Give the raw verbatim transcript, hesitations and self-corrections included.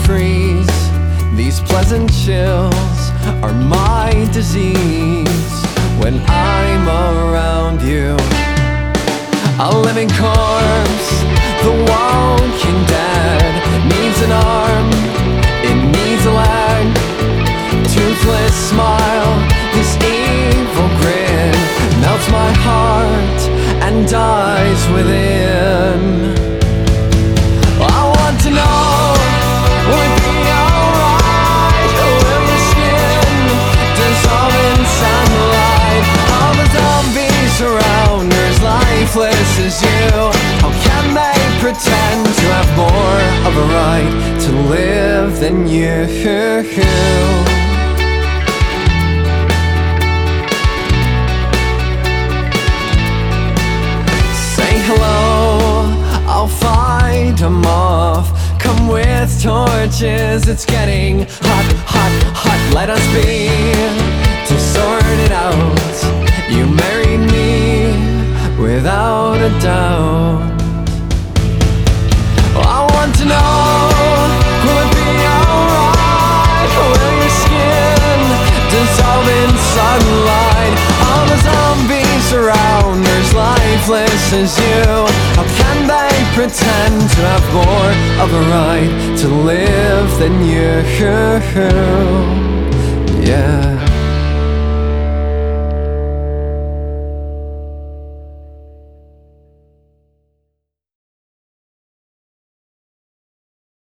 freeze. These pleasant chills are my disease. When I'm around you, a living corpse, the walking dead, needs an arm, it needs a leg. Toothless smile, this evil grin melts my heart and dies within. I want to know, will it be alright? Will your skin dissolve in sunlight? All the zombies around are as lifeless as you. How can they pretend to have more of a right to live than you? I'll fight 'em off. Come with torches, it's getting hot, hot, hot. Let us be to sort it out. You married me without a doubt. I want to know, will it be alright? Will your skin dissolve in sunlight? All the zombies around are as lifeless as you. How can they pretend to have more of a right to live than you? Yeah.